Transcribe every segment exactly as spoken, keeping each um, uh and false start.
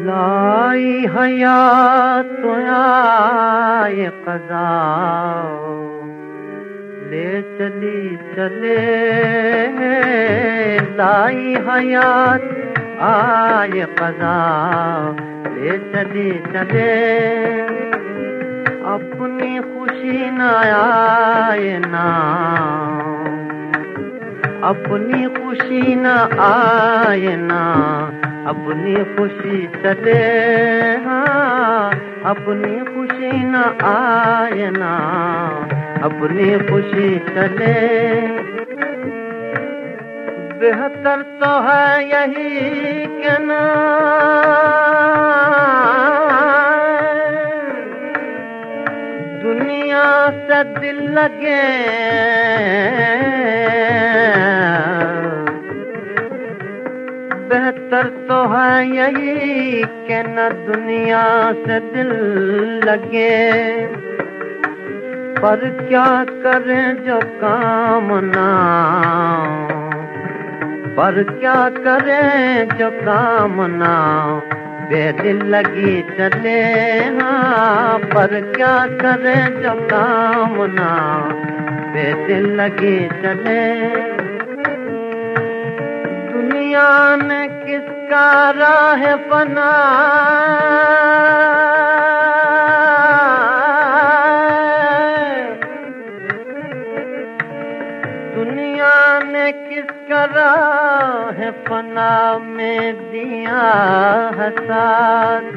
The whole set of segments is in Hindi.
लाई हयात आए क़ज़ा ले चली चले लाई हयात आए क़ज़ा ले चली चले अपनी खुशी न आए ना अपनी खुशी न आए ना अपनी खुशी चले हाँ अपनी खुशी न आए ना अपनी खुशी चले बेहतर तो है यही कि ना दुनिया से दिल लगे बेहतर तो है यही कि न दुनिया से दिल लगे पर क्या करें जो काम ना पर क्या करें जो काम ना बेदिल लगी चले हाँ पर क्या करें जो काम ना बेदिल लगी चले दुनिया ने किसका राह बना दुनिया ने किसका राह फना में दिया हसास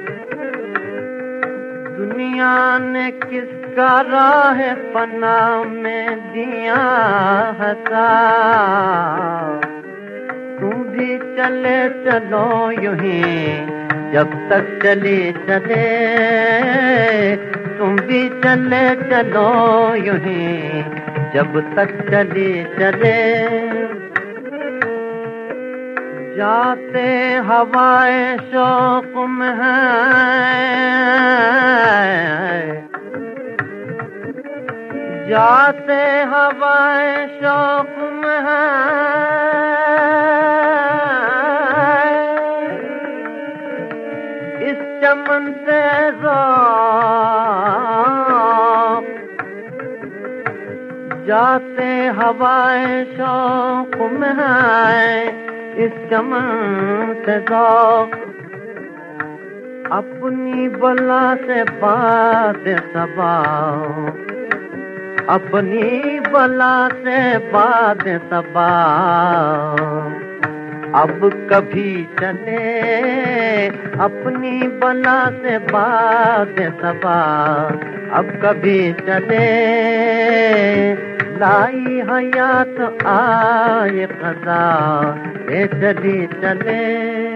दुनिया ने किसका राह फना में दिया हसास तुम भी चले चलो यूं ही जब तक चले चले तुम भी चले चलो यूं ही जब तक चले चले जाते हवाए शौक में है जाते हवाए शौक में है इस चमन से जाते हवाए शौक में है इस चमन से ज़ौक़ अपनी बला से बात सबा अपनी बला से बात सबा अब कभी चले अपनी बला से बात सबा अब कभी चले लाई हयात आए क़ज़ा ले चली चले।